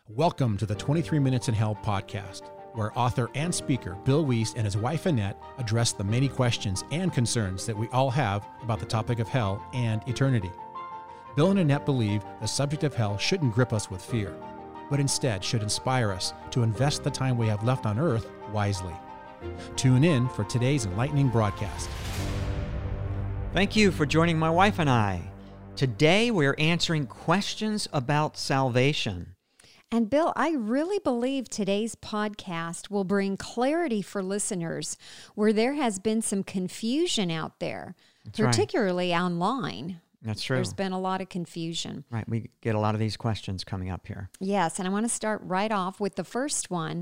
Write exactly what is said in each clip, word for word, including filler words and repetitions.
Welcome to the twenty-three Minutes in Hell podcast, where author and speaker Bill Wiest and his wife Annette address the many questions and concerns that we all have about the topic of hell and eternity. Bill and Annette believe the subject of hell shouldn't grip us with fear, but instead should inspire us to invest the time we have left on earth wisely. Tune in for today's enlightening broadcast. Thank you for joining my wife and I. Today we're answering questions about salvation. And Bill, I really believe today's podcast will bring clarity for listeners where there has been some confusion out there, That's particularly right. online. That's true. There's been a lot of confusion. Right. We get a lot of these questions coming up here. Yes. And I want to start right off with the first one.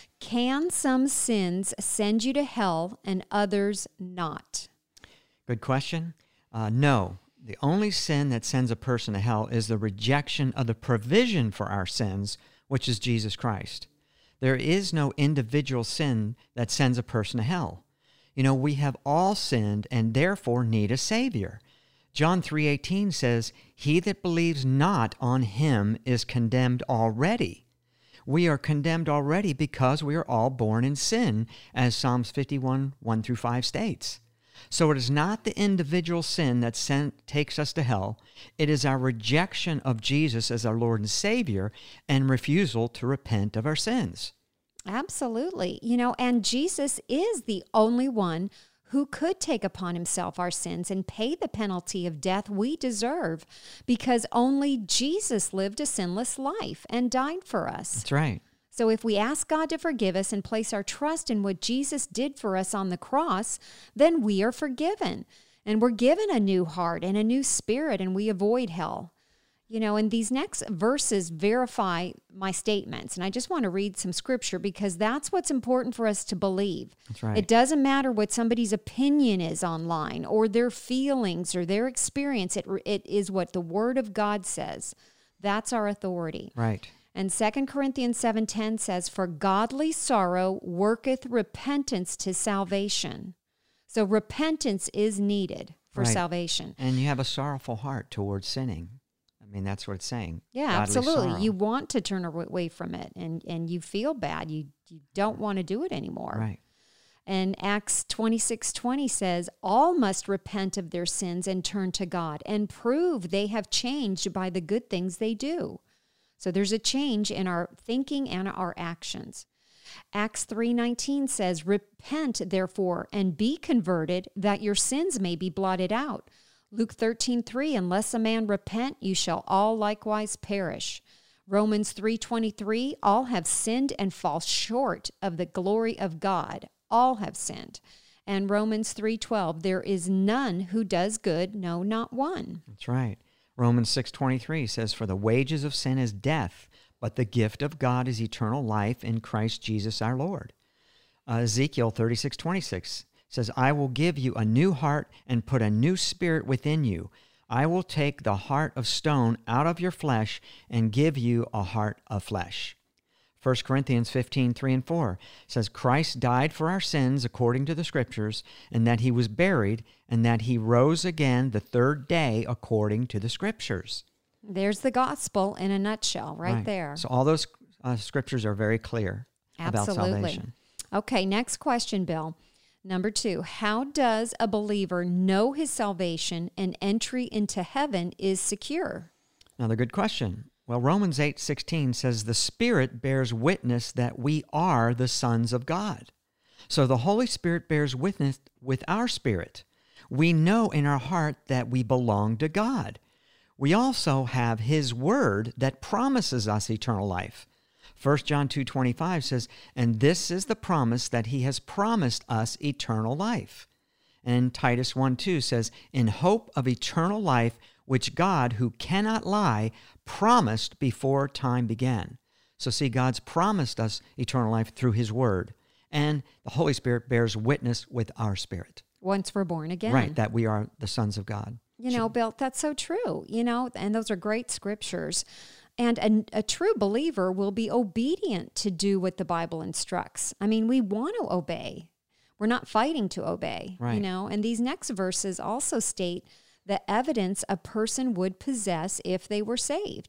Can some sins send you to hell and others not? Good question. Uh, no. The only sin that sends a person to hell is the rejection of the provision for our sins, which is Jesus Christ. There is no individual sin that sends a person to hell. You know, we have all sinned and therefore need a Savior. John three eighteen says, "He that believes not on him is condemned already." We are condemned already because we are all born in sin, as Psalms fifty-one, one through five states. So it is not the individual sin that sent, takes us to hell. It is our rejection of Jesus as our Lord and Savior and refusal to repent of our sins. Absolutely. You know, and Jesus is the only one who could take upon himself our sins and pay the penalty of death we deserve, because only Jesus lived a sinless life and died for us. That's right. So if we ask God to forgive us and place our trust in what Jesus did for us on the cross, then we are forgiven. And we're given a new heart and a new spirit, and we avoid hell. You know, and these next verses verify my statements. And I just want to read some scripture because that's what's important for us to believe. That's right. It doesn't matter what somebody's opinion is online or their feelings or their experience. It, it is what the Word of God says. That's our authority. Right. And Second Corinthians seven ten says, "For godly sorrow worketh repentance to salvation." So repentance is needed for right. salvation. And you have a sorrowful heart towards sinning. I mean, that's what it's saying. Yeah, Godly absolutely. sorrow. You want to turn away from it, and, and you feel bad. You, you don't want to do it anymore. Right. And Acts twenty-six twenty says, "All must repent of their sins and turn to God and prove they have changed by the good things they do." So there's a change in our thinking and our actions. Acts three nineteen says, "Repent, therefore, and be converted, that your sins may be blotted out." Luke thirteen three, "Unless a man repent, you shall all likewise perish." Romans three twenty-three, "All have sinned and fall short of the glory of God." All have sinned. And Romans three twelve, "There is none who does good, no, not one." That's right. Romans six twenty-three says, "For the wages of sin is death, but the gift of God is eternal life in Christ Jesus our Lord." Uh, Ezekiel thirty-six twenty-six says, "I will give you a new heart and put a new spirit within you. I will take the heart of stone out of your flesh and give you a heart of flesh." First Corinthians fifteen three and four says, "Christ died for our sins according to the Scriptures, and that he was buried, and that he rose again the third day according to the Scriptures." There's the gospel in a nutshell right, right. there. So all those uh, Scriptures are very clear Absolutely. about salvation. Okay, next question, Bill. Number two, how does a believer know his salvation and entry into heaven is secure? Another good question. Well, Romans eight sixteen says, "The Spirit bears witness that we are the sons of God." So the Holy Spirit bears witness with our spirit. We know in our heart that we belong to God. We also have His Word that promises us eternal life. First John two twenty-five says, "And this is the promise that He has promised us eternal life." And Titus one two says, "In hope of eternal life, which God, who cannot lie, promised before time began." So see, God's promised us eternal life through His Word, and the Holy Spirit bears witness with our spirit. Once we're born again. Right, that we are the sons of God. You know, Bill, that's so true, you know, and those are great scriptures. And a, a true believer will be obedient to do what the Bible instructs. I mean, we want to obey. We're not fighting to obey, right. you know, and these next verses also state the evidence a person would possess if they were saved.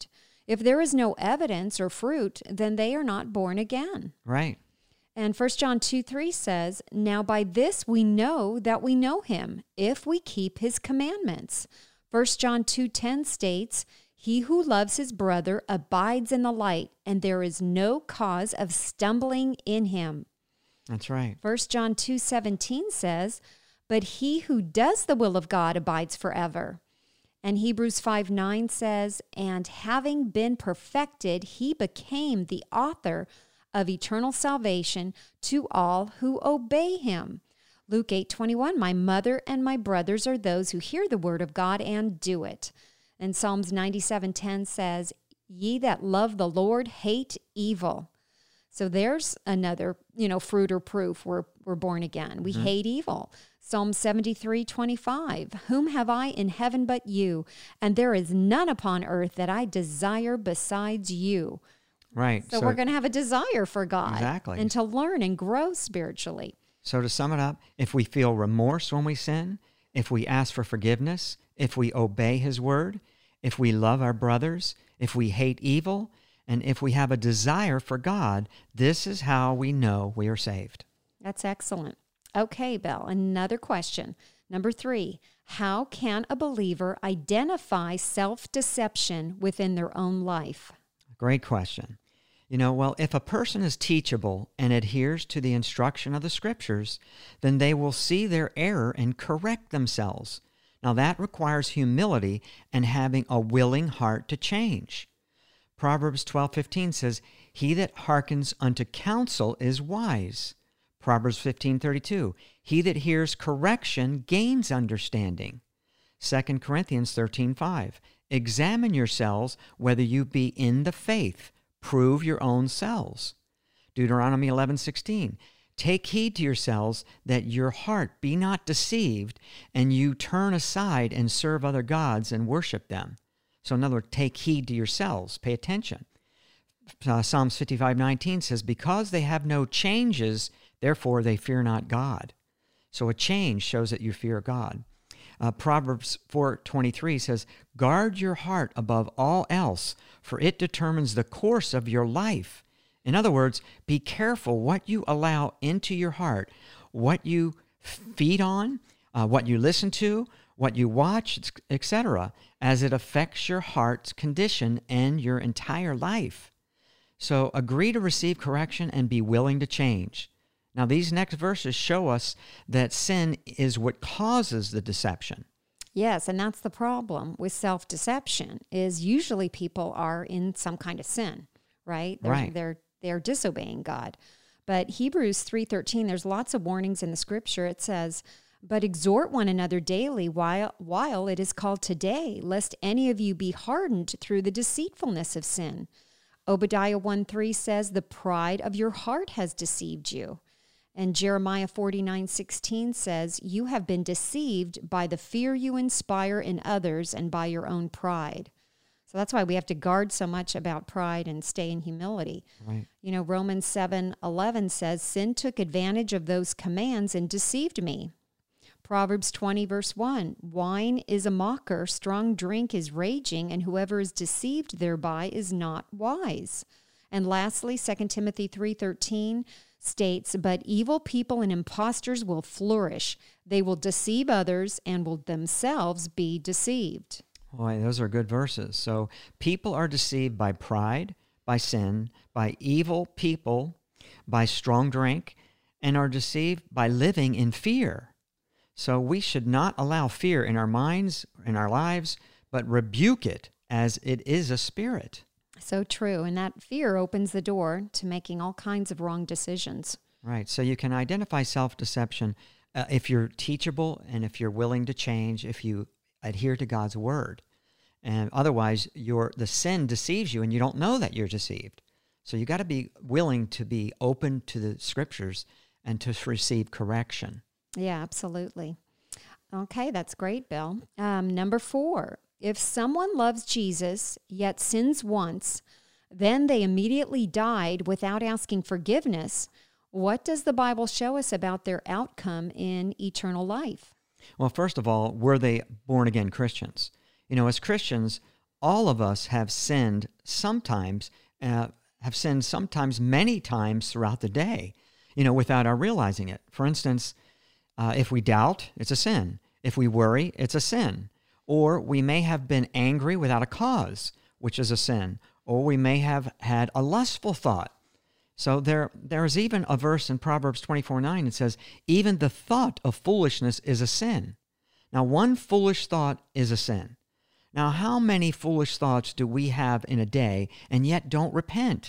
If there is no evidence or fruit, then they are not born again. Right. And First John two three says, now by this we know that we know him, if we keep his commandments. First John two ten states, he who loves his brother abides in the light, and there is no cause of stumbling in him. That's right. First John two seventeen says, but he who does the will of God abides forever. And Hebrews five nine says, and having been perfected, he became the author of eternal salvation to all who obey him. Luke eight twenty-one, my mother and my brothers are those who hear the word of God and do it. And Psalms ninety-seven ten says, ye that love the Lord hate evil. So there's another, you know, fruit or proof we're, we're born again. We mm-hmm. hate evil. Psalm seventy-three twenty-five, whom have I in heaven but you? And there is none upon earth that I desire besides you. Right. So, so we're going to have a desire for God. Exactly. And to learn and grow spiritually. So to sum it up, if we feel remorse when we sin, if we ask for forgiveness, if we obey his word, if we love our brothers, if we hate evil, and if we have a desire for God, this is how we know we are saved. That's excellent. Okay, Bill, another question. Number three, how can a believer identify self-deception within their own life? Great question. You know, well, if a person is teachable and adheres to the instruction of the Scriptures, then they will see their error and correct themselves. Now, that requires humility and having a willing heart to change. Proverbs twelve fifteen says, he that hearkens unto counsel is wise. Proverbs fifteen thirty-two, he that hears correction gains understanding. Second Corinthians thirteen five, examine yourselves whether you be in the faith. Prove your own selves. Deuteronomy eleven sixteen, take heed to yourselves that your heart be not deceived, and you turn aside and serve other gods and worship them. So in other words, take heed to yourselves. Pay attention. Uh, Psalms fifty-five nineteen says, because they have no changes, therefore they fear not God. So a change shows that you fear God. Uh, Proverbs four twenty-three says, guard your heart above all else, for it determines the course of your life. In other words, be careful what you allow into your heart, what you feed on, uh, what you listen to, what you watch, et cetera, as it affects your heart's condition and your entire life. So agree to receive correction and be willing to change. Now, these next verses show us that sin is what causes the deception. Yes, and that's the problem with self-deception, is usually people are in some kind of sin, right? They're, right. They're, they're disobeying God. But Hebrews three thirteen, there's lots of warnings in the Scripture. It says, but exhort one another daily while, while it is called today, lest any of you be hardened through the deceitfulness of sin. Obadiah one three says, the pride of your heart has deceived you. And Jeremiah forty-nine sixteen says, you have been deceived by the fear you inspire in others and by your own pride. So that's why we have to guard so much about pride and stay in humility. Right. You know, Romans seven eleven says, sin took advantage of those commands and deceived me. Proverbs twenty verse one, wine is a mocker, strong drink is raging, and whoever is deceived thereby is not wise. And lastly, Second Timothy three thirteen states, but evil people and impostors will flourish. They will deceive others and will themselves be deceived. Boy, those are good verses. So people are deceived by pride, by sin, by evil people, by strong drink, and are deceived by living in fear. So we should not allow fear in our minds, in our lives, but rebuke it as it is a spirit. So true. And that fear opens the door to making all kinds of wrong decisions. Right. So you can identify self-deception uh, if you're teachable and if you're willing to change, if you adhere to God's word. And otherwise, your the sin deceives you and you don't know that you're deceived. So you got to be willing to be open to the Scriptures and to receive correction. Yeah, absolutely. Okay, that's great, Bill. Um, number four. If someone loves Jesus, yet sins once, then they immediately died without asking forgiveness, what does the Bible show us about their outcome in eternal life? Well, first of all, were they born-again Christians? You know, as Christians, all of us have sinned sometimes, uh, have sinned sometimes many times throughout the day, you know, without our realizing it. For instance, uh, if we doubt, it's a sin. If we worry, it's a sin. Or we may have been angry without a cause, which is a sin. Or we may have had a lustful thought. So there, there is even a verse in Proverbs twenty-four nine that says, even the thought of foolishness is a sin. Now, one foolish thought is a sin. Now, how many foolish thoughts do we have in a day and yet don't repent?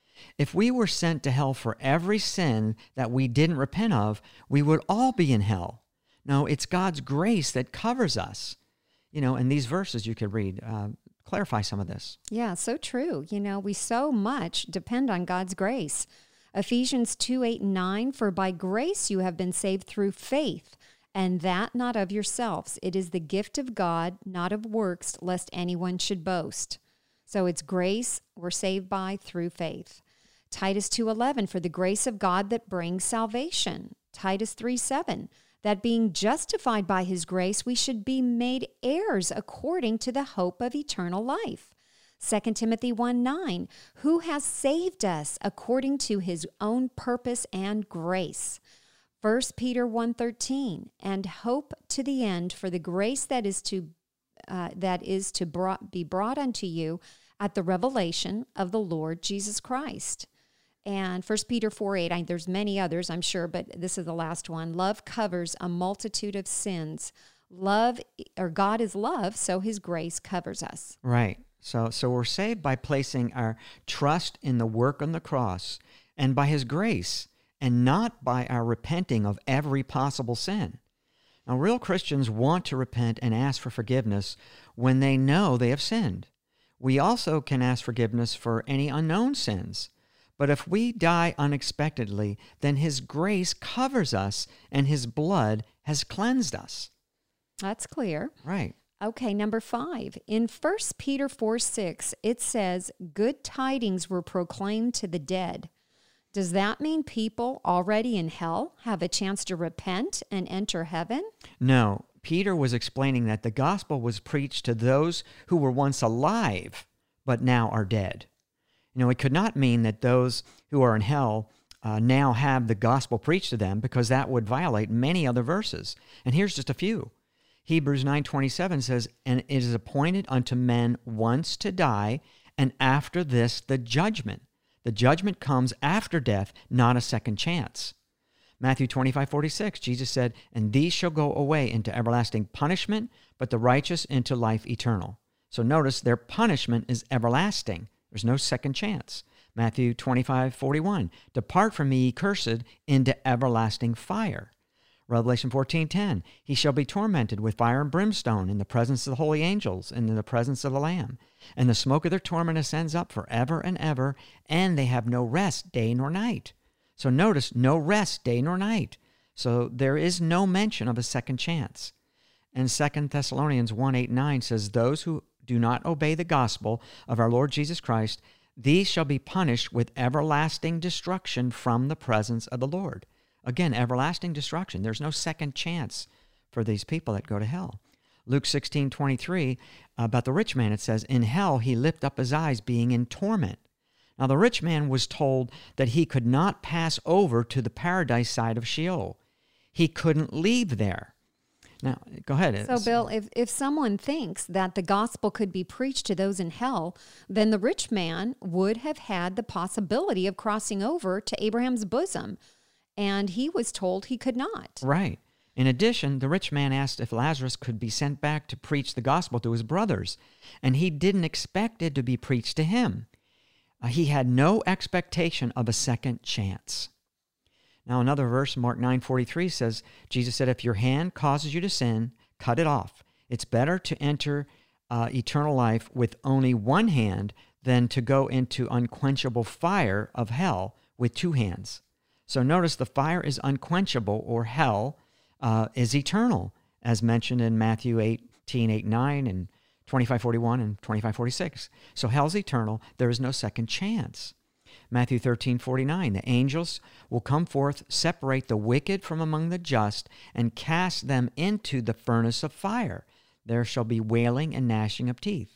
If we were sent to hell for every sin that we didn't repent of, we would all be in hell. No, it's God's grace that covers us. You know, in these verses you could read, uh, clarify some of this. Yeah, so true. You know, we so much depend on God's grace. Ephesians two, eight, and nine, for by grace you have been saved through faith, and that not of yourselves. It is the gift of God, not of works, lest anyone should boast. So it's grace we're saved by through faith. Titus two eleven, for the grace of God that brings salvation. Titus three seven, that being justified by his grace, we should be made heirs according to the hope of eternal life. Second Timothy one nine, who has saved us according to his own purpose and grace. First Peter one thirteen, and hope to the end for the grace that is to uh, that is to brought, be brought unto you at the revelation of the Lord Jesus Christ. And First Peter four eight, I, there's many others, I'm sure, but this is the last one. Love covers a multitude of sins. Love, or God is love, so his grace covers us. Right. So, so we're saved by placing our trust in the work on the cross and by his grace, and not by our repenting of every possible sin. Now, real Christians want to repent and ask for forgiveness when they know they have sinned. We also can ask forgiveness for any unknown sins. But if we die unexpectedly, then his grace covers us and his blood has cleansed us. That's clear. Right. Okay, number five. In First Peter four six, it says, good tidings were proclaimed to the dead. Does that mean people already in hell have a chance to repent and enter heaven? No. Peter was explaining that the gospel was preached to those who were once alive, but now are dead. You know, it could not mean that those who are in hell uh, now have the gospel preached to them, because that would violate many other verses. And here's just a few. Hebrews nine twenty-seven says, and it is appointed unto men once to die, and after this the judgment. The judgment comes after death, not a second chance. Matthew twenty-five forty-six, Jesus said, and these shall go away into everlasting punishment, but the righteous into life eternal. So notice their punishment is everlasting. There's no second chance. Matthew twenty-five forty-one, depart from me, ye cursed, into everlasting fire. Revelation fourteen ten, he shall be tormented with fire and brimstone in the presence of the holy angels and in the presence of the Lamb. And the smoke of their torment ascends up forever and ever, and they have no rest day nor night. So notice, no rest day nor night. So there is no mention of a second chance. And Second Thessalonians one eight nine says, those who do not obey the gospel of our Lord Jesus Christ, these shall be punished with everlasting destruction from the presence of the Lord. Again, everlasting destruction. There's no second chance for these people that go to hell. Luke sixteen twenty-three, about the rich man, it says, in hell he lifted up his eyes, being in torment. Now the rich man was told that he could not pass over to the paradise side of Sheol. He couldn't leave there. Now, go ahead. So, Bill, if, if someone thinks that the gospel could be preached to those in hell, then the rich man would have had the possibility of crossing over to Abraham's bosom, and he was told he could not. Right. In addition, the rich man asked if Lazarus could be sent back to preach the gospel to his brothers, and he didn't expect it to be preached to him. Uh, he had no expectation of a second chance. Now, another verse, Mark nine forty-three says, Jesus said, if your hand causes you to sin, cut it off. It's better to enter uh, eternal life with only one hand than to go into unquenchable fire of hell with two hands. So notice the fire is unquenchable, or hell uh, is eternal, as mentioned in Matthew eighteen eight nine and twenty-five forty-one and twenty-five forty-six. So hell's eternal. There is no second chance. Matthew thirteen forty-nine, the angels will come forth, separate the wicked from among the just, and cast them into the furnace of fire. There shall be wailing and gnashing of teeth.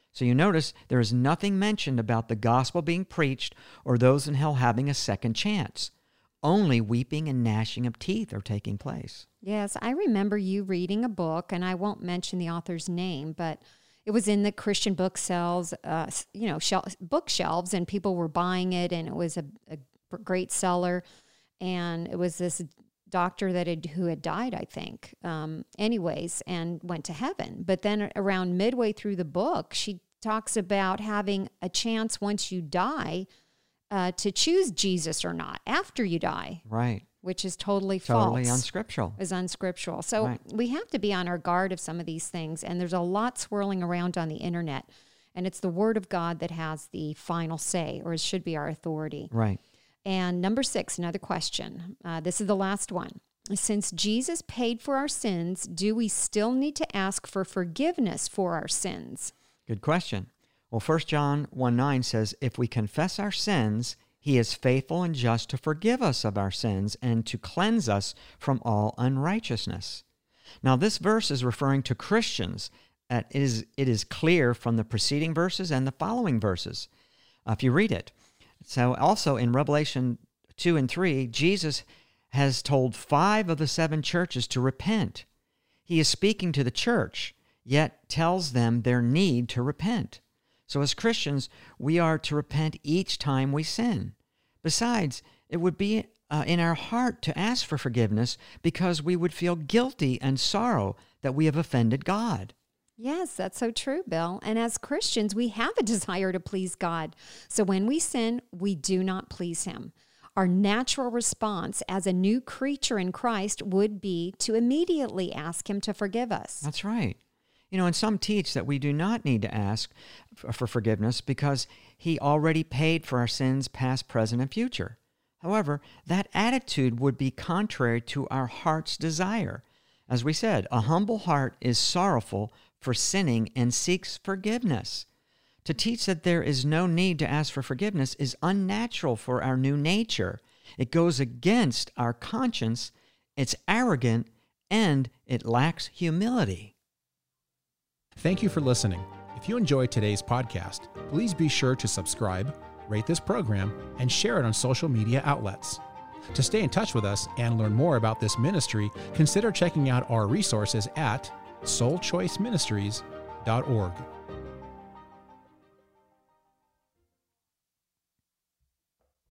So you notice there is nothing mentioned about the gospel being preached or those in hell having a second chance. Only weeping and gnashing of teeth are taking place. Yes, I remember you reading a book, and I won't mention the author's name, but it was in the Christian book sales, uh, you know, shel- bookshelves, and people were buying it, and it was a, a great seller. And it was this doctor that had, who had died, I think, um, anyways, and went to heaven. But then around midway through the book, she talks about having a chance once you die uh, to choose Jesus or not after you die. Right. Which is totally, totally false. unscriptural. Is unscriptural. So right. we have to be on our guard of some of these things. And there's a lot swirling around on the internet. And it's the word of God that has the final say, or it should be our authority. Right. And number six, another question. Uh, this is the last one. Since Jesus paid for our sins, do we still need to ask for forgiveness for our sins? Good question. Well, First John one nine says, if we confess our sins, he is faithful and just to forgive us of our sins and to cleanse us from all unrighteousness. Now, this verse is referring to Christians. It is, it is clear from the preceding verses and the following verses, uh, if you read it. So also in Revelation two and three, Jesus has told five of the seven churches to repent. He is speaking to the church, yet tells them their need to repent. So as Christians, we are to repent each time we sin. Besides, it would be uh, in our heart to ask for forgiveness because we would feel guilty and sorrow that we have offended God. Yes, that's so true, Bill. And as Christians, we have a desire to please God. So when we sin, we do not please him. Our natural response as a new creature in Christ would be to immediately ask him to forgive us. That's right. You know, and some teach that we do not need to ask for forgiveness because he already paid for our sins past, present, and future. However, that attitude would be contrary to our heart's desire. As we said, a humble heart is sorrowful for sinning and seeks forgiveness. To teach that there is no need to ask for forgiveness is unnatural for our new nature. It goes against our conscience, it's arrogant, and it lacks humility. Thank you for listening. If you enjoyed today's podcast, please be sure to subscribe, rate this program, and share it on social media outlets. To stay in touch with us and learn more about this ministry, consider checking out our resources at soul choice ministries dot org.